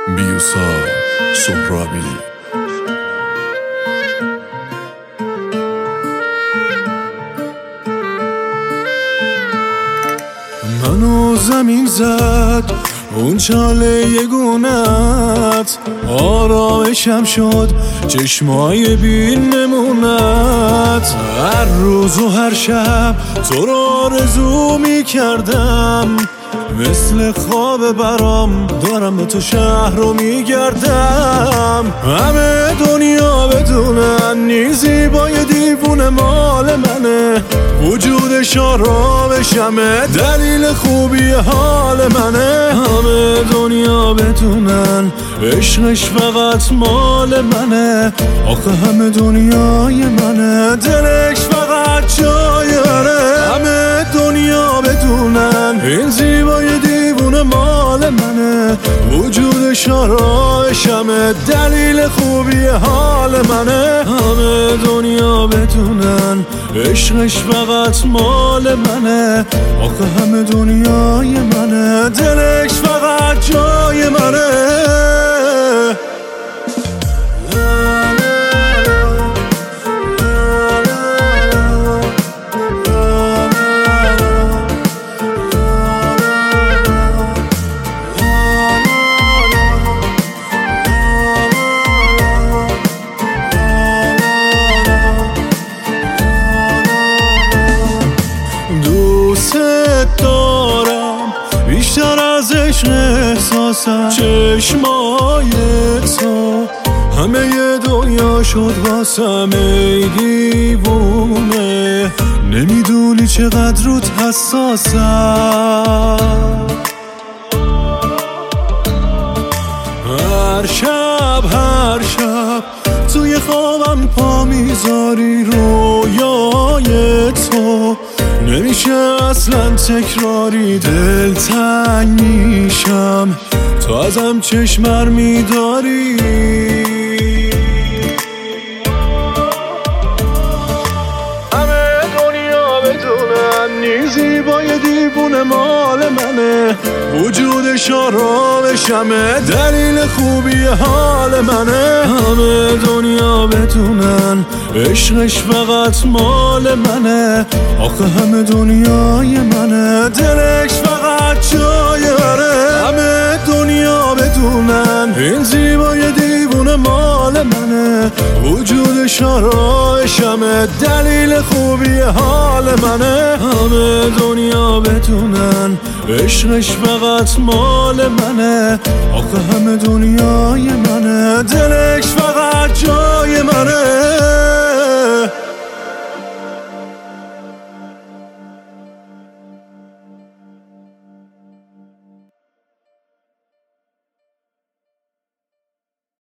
بیوسا سهرابی. منو زمین زد اون چاله یگونت، آرامشم شد چشمای بی نمونت. هر روز و هر شب تو رو آرزو می کردم، مثل خواب برام دارم به تو شهر رو می گردم. همه دنیا بدونن نی زیبای دیوونه مال منه، وجودش آرامشمه دلیل خوبی حال منه. همه دنیا بدونن عشقش فقط مال منه، آخه همه دنیای منه دلش فقط جای منه. همه دنیا بدونن این زیبای دیوونه مال منه، وجودش آرامشمه دلیل خوبی حال منه. همه دنیا بدونن عشقش فقط مال منه، آخه همه دنیای منه دلش فقط جای منه. دارم بیشتر از عشق احساسم، چشمای تو همه دنیا شد واسم. ای دیوونه نمیدونی چقدر روت حساسم. هر شب توی خوابم پا میذاری، رویای تو نمیشه اصلا تکراری. دل تنگ میشم تو ازم چشمر میداری. همه دنیا بدونن نی زیبای دیوونه مال منه، وجودش آرامشمه دلیل خوبی حال منه. همه دنیا بدونن عشقش فقط مال منه، آخه همه دنیای منه دلش فقط جای منه. همه دنیا بدونن این زیبای دیوونه مال منه، وجودش آرامشمه دلیل خوبی حال منه. همه دنیا بدونن عشقش فقط مال منه، آخه همه دنیای منه دلش